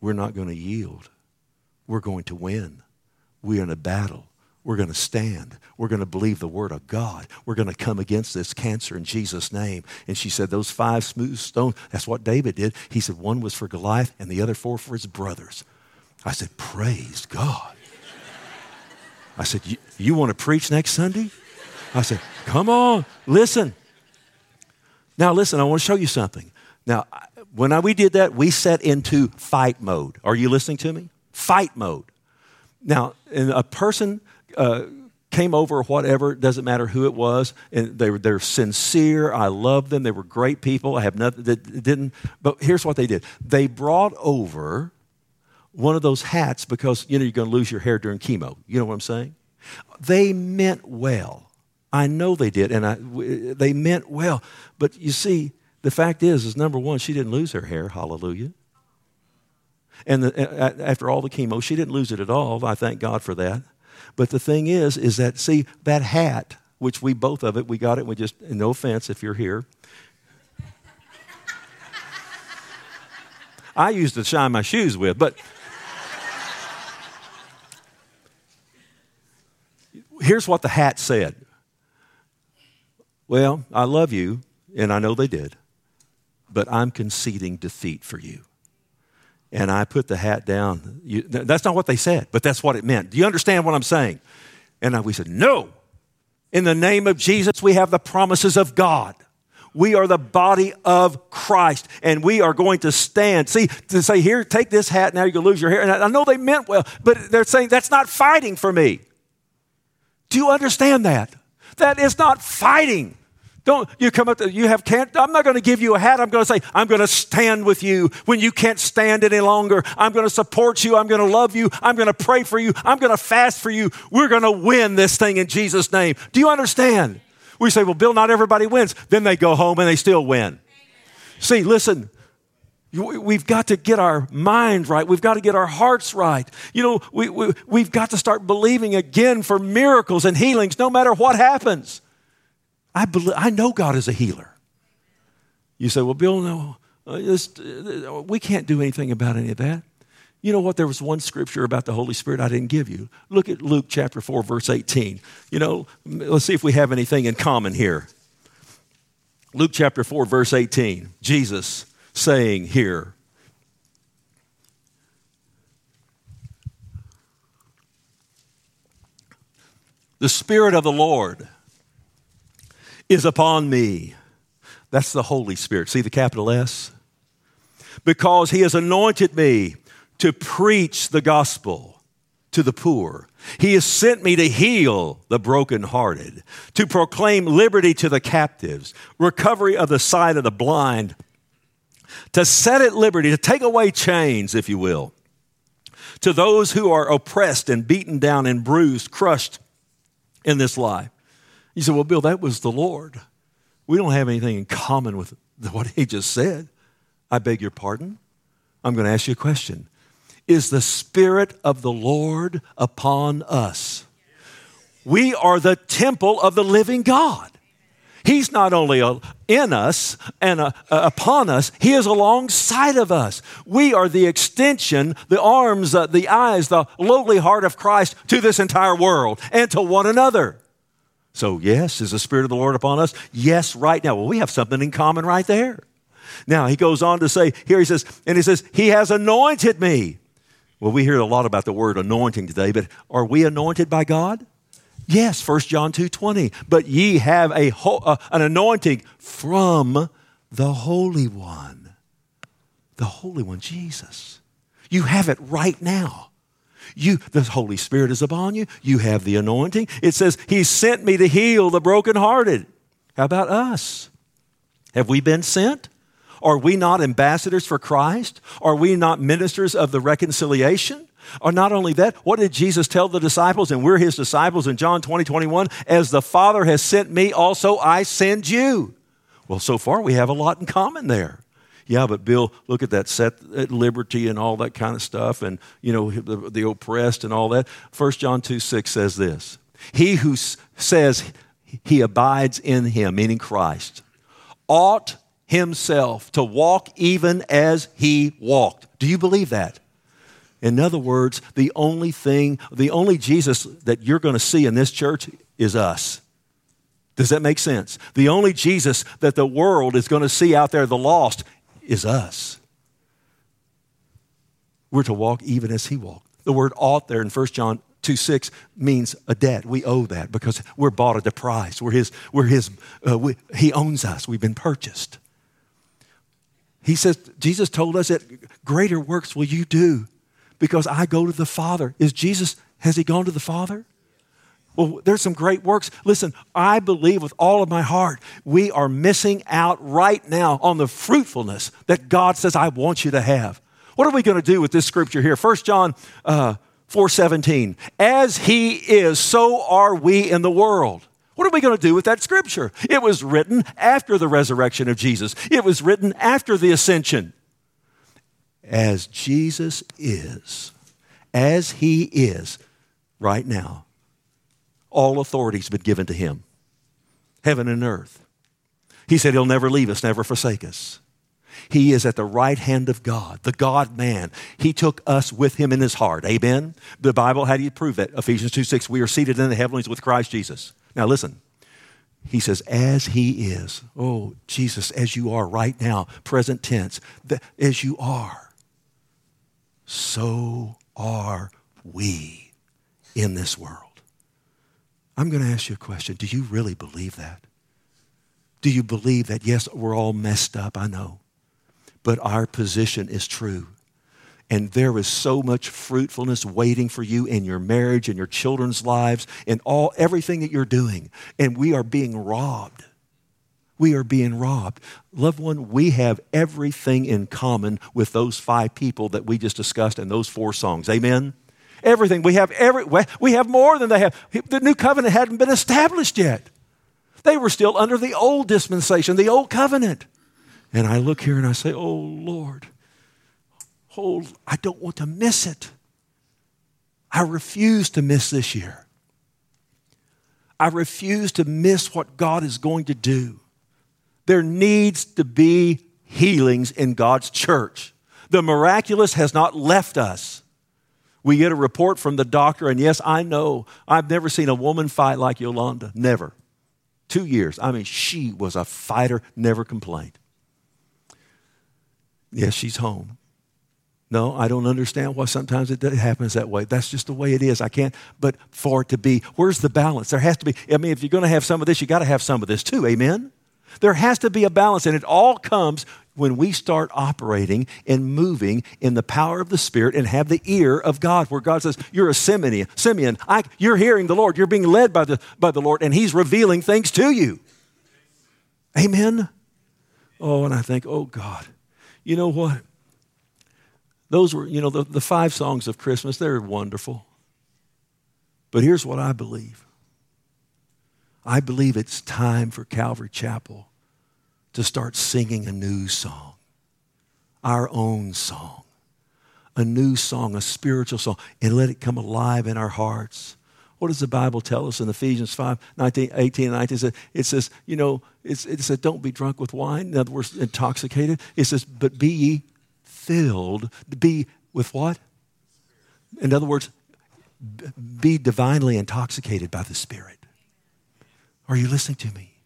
we're not going to yield. We're going to win. We're in a battle. We're going to stand. We're going to believe the word of God. We're going to come against this cancer in Jesus' name. And she said, those five smooth stones, that's what David did. He said one was for Goliath and the other four for his brothers. I said, praise God. I said, you, you want to preach next Sunday? I said, come on, listen. Now listen, I want to show you something. Now, when I, we did that, we set into fight mode. Are you listening to me? Fight mode. Now, and a person uh, came over or whatever, doesn't matter who it was, and they were, they're sincere. I love them. They were great people. I have nothing that didn't, but here's what they did. They brought over one of those hats because, you know, you're going to lose your hair during chemo. You know what I'm saying? They meant well. I know they did, and I, they meant well. But you see, the fact is, is number one, she didn't lose her hair. Hallelujah. And the, after all the chemo, she didn't lose it at all. I thank God for that. But the thing is, is that, see, that hat, which we both of it, we got it, we just, no offense if you're here. I used to shine my shoes with, but here's what the hat said. Well, I love you, and I know they did, but I'm conceding defeat for you. And I put the hat down. You, that's not what they said, but that's what it meant. Do you understand what I'm saying? And I, we said, no. In the name of Jesus, we have the promises of God. We are the body of Christ, and we are going to stand. See, to say, here, take this hat, now you're going to lose your hair. And I, I know they meant well, but they're saying that's not fighting for me. Do you understand that? That is not fighting. Don't you come up to, you have can't, I'm not going to give you a hat. I'm going to say, I'm going to stand with you when you can't stand any longer. I'm going to support you. I'm going to love you. I'm going to pray for you. I'm going to fast for you. We're going to win this thing in Jesus' name. Do you understand? We say, well, Bill, not everybody wins. Then they go home and they still win. Amen. See, listen, we've got to get our mind right. We've got to get our hearts right. You know, we, we, we've got to start believing again for miracles and healings no matter what happens. I believe, I know God is a healer. You say, well, Bill, no, uh, this, uh, we can't do anything about any of that. You know what? There was one scripture about the Holy Spirit I didn't give you. Look at Luke chapter four, verse eighteen. You know, let's see if we have anything in common here. Luke chapter four, verse eighteen. Jesus saying here, the Spirit of the Lord is upon me. That's the Holy Spirit. See the capital S? Because he has anointed me to preach the gospel to the poor. He has sent me to heal the brokenhearted, to proclaim liberty to the captives, recovery of the sight of the blind, to set at liberty, to take away chains, if you will, to those who are oppressed and beaten down and bruised, crushed in this life. You say, well, Bill, that was the Lord. We don't have anything in common with what he just said. I beg your pardon. I'm going to ask you a question. Is the Spirit of the Lord upon us? We are the temple of the living God. He's not only in us and uh, upon us, he is alongside of us. We are the extension, the arms, uh, the eyes, the lowly heart of Christ to this entire world and to one another. So yes, is the Spirit of the Lord upon us? Yes, right now. Well, we have something in common right there. Now, he goes on to say, here he says, and he says, he has anointed me. Well, we hear a lot about the word anointing today, but are we anointed by God? Yes, First John two twenty. But ye have a ho- uh, an anointing from the Holy One. The Holy One, Jesus. You have it right now. You, the Holy Spirit is upon you. You have the anointing. It says, he sent me to heal the brokenhearted. How about us? Have we been sent? Are we not ambassadors for Christ? Are we not ministers of the reconciliation? Or not only that, what did Jesus tell the disciples? And we're his disciples in John twenty, twenty-one. As the Father has sent me, also I send you. Well, so far we have a lot in common there. Yeah, but Bill, look at that, set at liberty and all that kind of stuff, and, you know, the, the oppressed and all that. First John two six says this, he who s- says he abides in him, meaning Christ, ought himself to walk even as he walked. Do you believe that? In other words, the only thing, the only Jesus that you're going to see in this church is us. Does that make sense? The only Jesus that the world is going to see out there, the lost, is us. We're to walk even as he walked. The word ought there in First John two six means a debt. We owe that because we're bought at a price. We're his, we're his, uh, we, he owns us. We've been purchased. He says, Jesus told us that greater works will you do because I go to the Father. Is Jesus, has he gone to the Father? Well, there's some great works. Listen, I believe with all of my heart, we are missing out right now on the fruitfulness that God says, I want you to have. What are we going to do with this scripture here? First John uh, four seventeen. As he is, so are we in the world. What are we going to do with that scripture? It was written after the resurrection of Jesus. It was written after the ascension. As Jesus is, as he is right now, all authority has been given to him, heaven and earth. He said he'll never leave us, never forsake us. He is at the right hand of God, the God-man. He took us with him in his heart. Amen? The Bible, how do you prove that? Ephesians two six, we are seated in the heavenlies with Christ Jesus. Now listen, he says, as he is. Oh, Jesus, as you are right now, present tense, the, as you are, so are we in this world. I'm going to ask you a question. Do you really believe that? Do you believe that, yes, we're all messed up, I know, but our position is true. And there is so much fruitfulness waiting for you in your marriage and your children's lives and all everything that you're doing. And we are being robbed. We are being robbed. Loved one, we have everything in common with those five people that we just discussed in those four songs. Amen? Everything. We have every. We have more than they have. The new covenant hadn't been established yet. They were still under the old dispensation, the old covenant. And I look here and I say, oh, Lord, oh, I don't want to miss it. I refuse to miss this year. I refuse to miss what God is going to do. There needs to be healings in God's church. The miraculous has not left us. We get a report from the doctor, and yes, I know, I've never seen a woman fight like Yolanda. Never. Two years. I mean, she was a fighter, never complained. Yes, she's home. No, I don't understand why sometimes it happens that way. That's just the way it is. I can't, but for it to be, where's the balance? There has to be, I mean, if you're going to have some of this, you got to have some of this too, amen? There has to be a balance, and it all comes when we start operating and moving in the power of the Spirit and have the ear of God, where God says, you're a Simeon, Simeon, I, you're hearing the Lord, you're being led by the, by the Lord, and he's revealing things to you. Amen? Oh, and I think, oh God, you know what? Those were, you know, the, the five songs of Christmas, they're wonderful. But here's what I believe. I believe it's time for Calvary Chapel to start singing a new song, our own song, a new song, a spiritual song, and let it come alive in our hearts. What does the Bible tell us in Ephesians five, nineteen, eighteen, and nineteen? It says, it says you know, it's, it says, don't be drunk with wine. In other words, intoxicated. It says, but be ye filled. Be with what? In other words, be divinely intoxicated by the Spirit. Are you listening to me?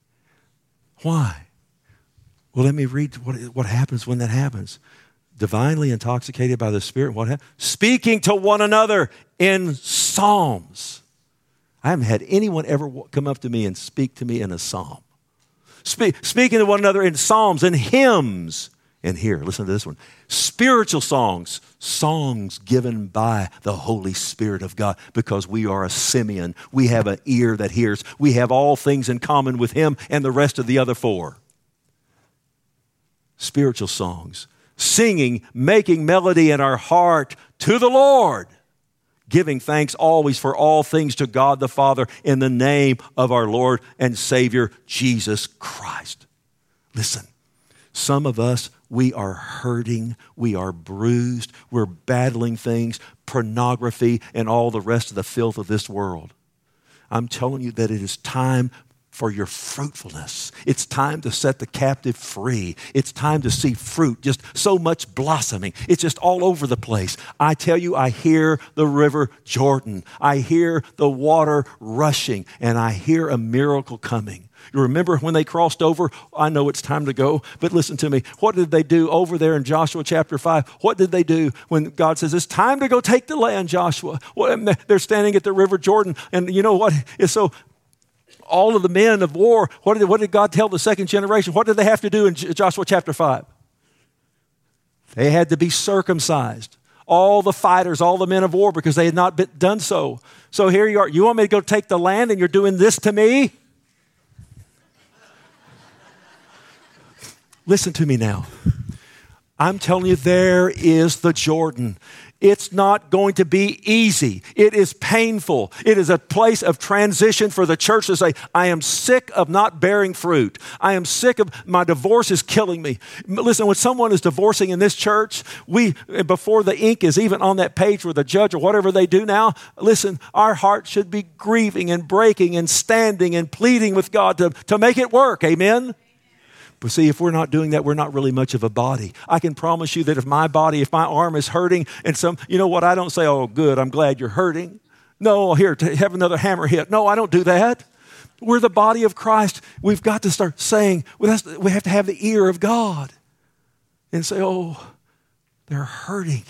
Why? Well, let me read what, what happens when that happens. Divinely intoxicated by the Spirit, what happens? Speaking to one another in psalms. I haven't had anyone ever come up to me and speak to me in a psalm. Speak, speaking to one another in psalms and hymns. And here, listen to this one. Spiritual songs, songs given by the Holy Spirit of God, because we are a Simeon. We have an ear that hears. We have all things in common with him and the rest of the other four. Spiritual songs, singing, making melody in our heart to the Lord, giving thanks always for all things to God the Father in the name of our Lord and Savior, Jesus Christ. Listen, some of us, we are hurting, we are bruised, we're battling things, pornography, and all the rest of the filth of this world. I'm telling you that it is time for your fruitfulness. It's time to set the captive free. It's time to see fruit, just so much blossoming. It's just all over the place. I tell you, I hear the river Jordan. I hear the water rushing, and I hear a miracle coming. You remember when they crossed over? I know it's time to go, but listen to me. What did they do over there in Joshua chapter five? What did they do when God says, it's time to go take the land, Joshua? They're standing at the river Jordan, and you know what? It's so all of the men of war, what did, what did God tell the second generation? What did they have to do in Joshua chapter five? They had to be circumcised. All the fighters, all the men of war, because they had not been, done so. So here you are. You want me to go take the land and you're doing this to me? Listen to me now. I'm telling you, there is the Jordan. It's not going to be easy. It is painful. It is a place of transition for the church to say, I am sick of not bearing fruit. I am sick of, my divorce is killing me. Listen, when someone is divorcing in this church, we, before the ink is even on that page with the judge or whatever they do now, listen, our heart should be grieving and breaking and standing and pleading with God to, to make it work. Amen? But see, if we're not doing that, we're not really much of a body. I can promise you that if my body, if my arm is hurting and some, you know what, I don't say, oh, good, I'm glad you're hurting. No, here, to have another hammer hit. No, I don't do that. We're the body of Christ. We've got to start saying, we have to have the ear of God and say, oh, they're hurting.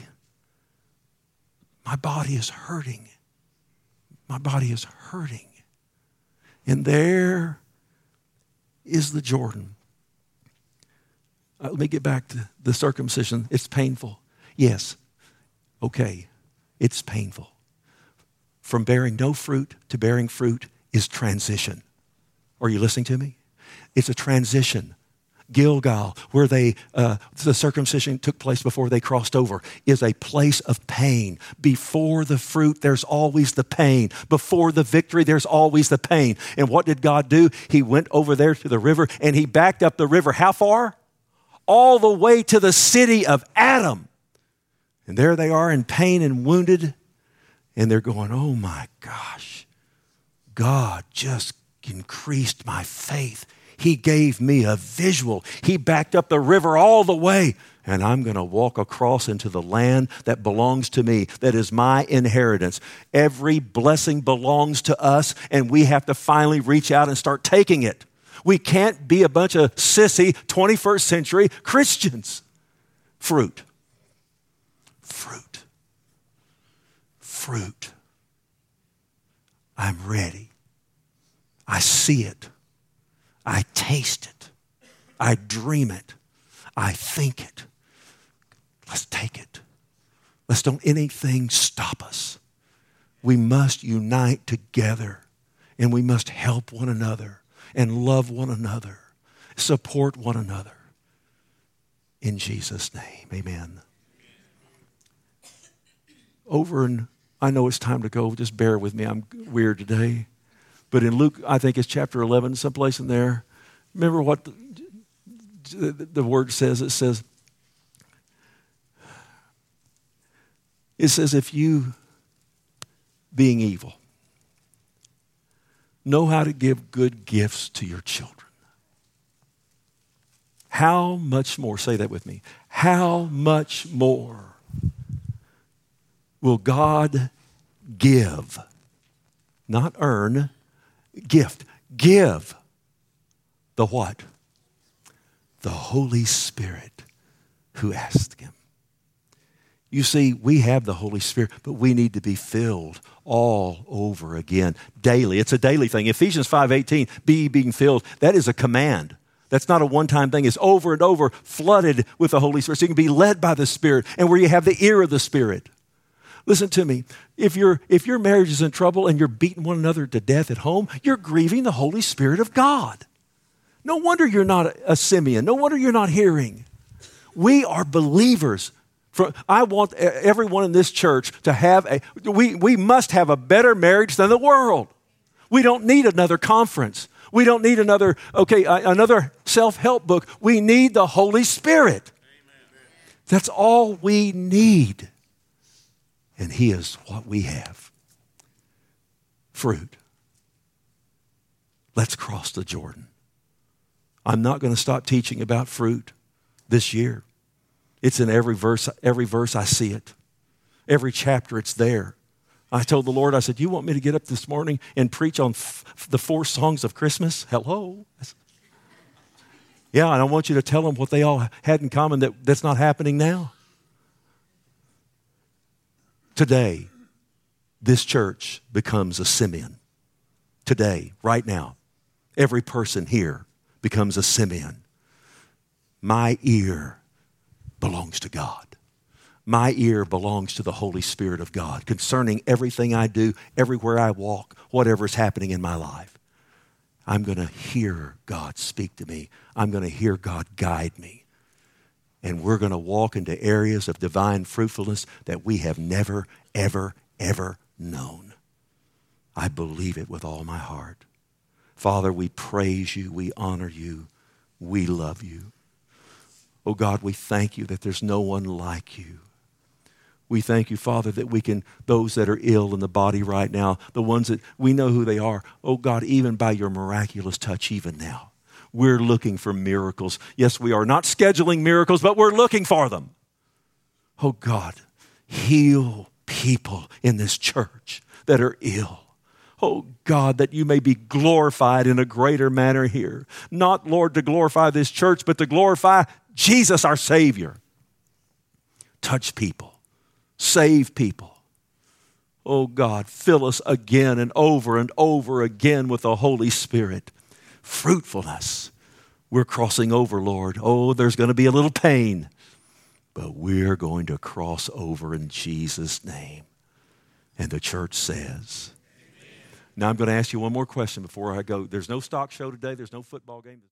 My body is hurting. My body is hurting. And there is the Jordan. Uh, let me get back to the circumcision. It's painful. Yes. Okay. It's painful. From bearing no fruit to bearing fruit is transition. Are you listening to me? It's a transition. Gilgal, where they uh, the circumcision took place before they crossed over, is a place of pain. Before the fruit, there's always the pain. Before the victory, there's always the pain. And what did God do? He went over there to the river, and he backed up the river. How far? All the way to the city of Adam. And there they are in pain and wounded. And they're going, oh my gosh, God just increased my faith. He gave me a visual. He backed up the river all the way. And I'm going to walk across into the land that belongs to me, that is my inheritance. Every blessing belongs to us, and we have to finally reach out and start taking it. We can't be a bunch of sissy twenty-first century Christians. Fruit. Fruit. Fruit. I'm ready. I see it. I taste it. I dream it. I think it. Let's take it. Let's don't anything stop us. We must unite together, and we must help one another. And love one another. Support one another. In Jesus' name, amen. Over in, I know it's time to go. Just bear with me. I'm weird today. But in Luke, I think it's chapter eleven, someplace in there. Remember what the, the, the word says? It says, it says, if you, being evil, know how to give good gifts to your children, how much more, say that with me, how much more will God give, not earn, gift, give the what? The Holy Spirit who asked him. You see, we have the Holy Spirit, but we need to be filled all over again, daily. It's a daily thing. Ephesians five eighteen, be being filled, that is a command. That's not a one-time thing. It's over and over, flooded with the Holy Spirit. So you can be led by the Spirit, and where you have the ear of the Spirit. Listen to me. If, you're, if your marriage is in trouble and you're beating one another to death at home, you're grieving the Holy Spirit of God. No wonder you're not a, a Simeon. No wonder you're not hearing. We are believers. For, I want everyone in this church to have a, we, we must have a better marriage than the world. We don't need another conference. We don't need another, okay, uh, another self-help book. We need the Holy Spirit. Amen. That's all we need. And He is what we have. Fruit. Let's cross the Jordan. I'm not going to stop teaching about fruit this year. It's in every verse, every verse I see it. Every chapter it's there. I told the Lord, I said, you want me to get up this morning and preach on f- the four songs of Christmas? Hello? Yeah, and I want you to tell them what they all had in common that, that's not happening now. Today, this church becomes a Simeon. Today, right now, every person here becomes a Simeon. My ear belongs to God. My ear belongs to the Holy Spirit of God concerning everything I do, everywhere I walk, whatever is happening in my life. I'm going to hear God speak to me. I'm going to hear God guide me. And we're going to walk into areas of divine fruitfulness that we have never, ever, ever known. I believe it with all my heart. Father, we praise you. We honor you. We love you. Oh God, we thank you that there's no one like you. We thank you, Father, that we can, those that are ill in the body right now, the ones that we know who they are, oh God, even by your miraculous touch, even now, we're looking for miracles. Yes, we are not scheduling miracles, but we're looking for them. Oh God, heal people in this church that are ill. Oh God, that you may be glorified in a greater manner here. Not, Lord, to glorify this church, but to glorify Jesus, our Savior. Touch people. Save people. Oh God, fill us again and over and over again with the Holy Spirit. Fruitfulness. We're crossing over, Lord. Oh, there's going to be a little pain, but we're going to cross over in Jesus' name. And the church says. Amen. Now I'm going to ask you one more question before I go. There's no stock show today. There's no football game.